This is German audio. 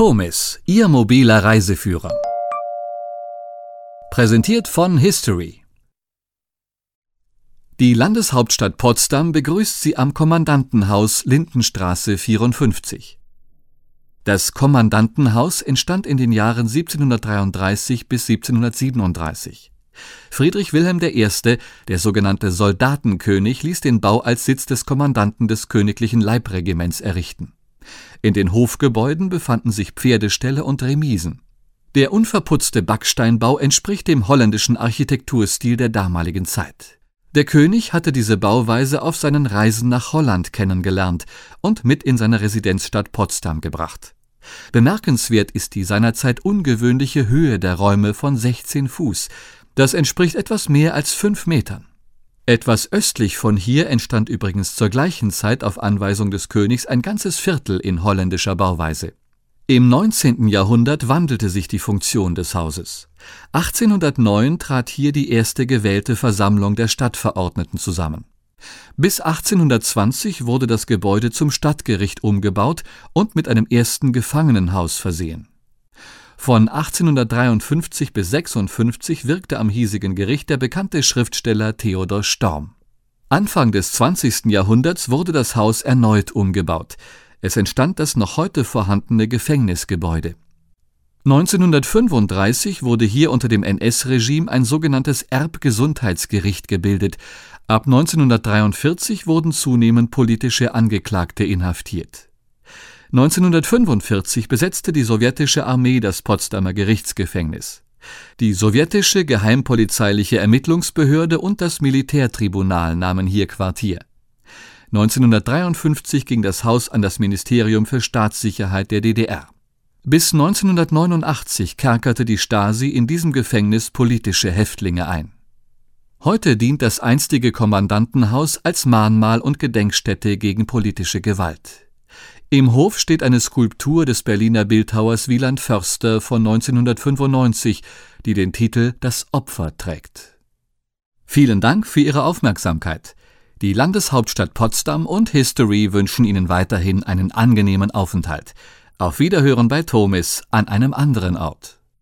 Tomis, Ihr mobiler Reiseführer. Präsentiert von History. Die Landeshauptstadt Potsdam begrüßt Sie am Kommandantenhaus Lindenstraße 54. Das Kommandantenhaus entstand in den Jahren 1733 bis 1737. Friedrich Wilhelm I., der sogenannte Soldatenkönig, ließ den Bau als Sitz des Kommandanten des königlichen Leibregiments errichten. In den Hofgebäuden befanden sich Pferdeställe und Remisen. Der unverputzte Backsteinbau entspricht dem holländischen Architekturstil der damaligen Zeit. Der König hatte diese Bauweise auf seinen Reisen nach Holland kennengelernt und mit in seine Residenzstadt Potsdam gebracht. Bemerkenswert ist die seinerzeit ungewöhnliche Höhe der Räume von 16 Fuß. Das entspricht etwas mehr als 5 Metern. Etwas östlich von hier entstand übrigens zur gleichen Zeit auf Anweisung des Königs ein ganzes Viertel in holländischer Bauweise. Im 19. Jahrhundert wandelte sich die Funktion des Hauses. 1809 trat hier die erste gewählte Versammlung der Stadtverordneten zusammen. Bis 1820 wurde das Gebäude zum Stadtgericht umgebaut und mit einem ersten Gefangenenhaus versehen. Von 1853 bis 1856 wirkte am hiesigen Gericht der bekannte Schriftsteller Theodor Storm. Anfang des 20. Jahrhunderts wurde das Haus erneut umgebaut. Es entstand das noch heute vorhandene Gefängnisgebäude. 1935 wurde hier unter dem NS-Regime ein sogenanntes Erbgesundheitsgericht gebildet. Ab 1943 wurden zunehmend politische Angeklagte inhaftiert. 1945 besetzte die sowjetische Armee das Potsdamer Gerichtsgefängnis. Die sowjetische geheimpolizeiliche Ermittlungsbehörde und das Militärtribunal nahmen hier Quartier. 1953 ging das Haus an das Ministerium für Staatssicherheit der DDR. Bis 1989 kerkerte die Stasi in diesem Gefängnis politische Häftlinge ein. Heute dient das einstige Kommandantenhaus als Mahnmal und Gedenkstätte gegen politische Gewalt. Im Hof steht eine Skulptur des Berliner Bildhauers Wieland Förster von 1995, die den Titel »Das Opfer« trägt. Vielen Dank für Ihre Aufmerksamkeit. Die Landeshauptstadt Potsdam und History wünschen Ihnen weiterhin einen angenehmen Aufenthalt. Auf Wiederhören bei Tomis an einem anderen Ort.